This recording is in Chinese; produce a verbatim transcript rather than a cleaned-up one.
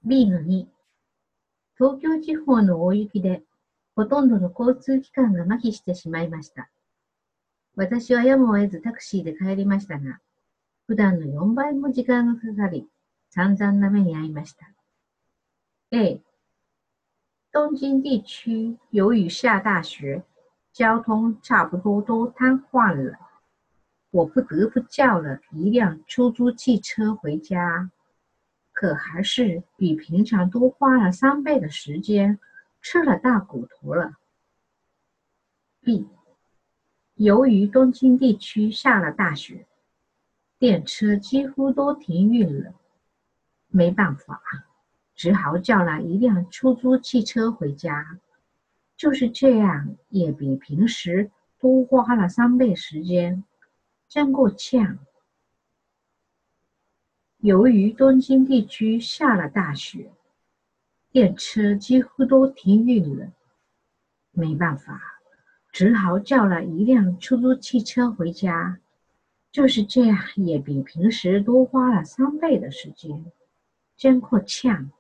B のに、東京地方の大雪で、ほとんどの交通機関が麻痺してしまいました。私はやむを得ずタクシーで帰りましたが、普段のよんばいも時間がかかり、散々な目に遭いました。A、东京地区由于下大雪，交通差不多都瘫痪了。我不得不叫了一辆出租汽车回家，可还是比平常多花了三倍的时间，吃了大骨头了。B， 由于东京地区下了大雪，电车几乎都停运了，没办法，只好叫了一辆出租汽车回家。就是这样，也比平时多花了三倍时间，真够呛。由于东京地区下了大雪，电车几乎都停运了，没办法，只好叫了一辆出租汽车回家。就是这样，也比平时多花了三倍的时间，真够呛。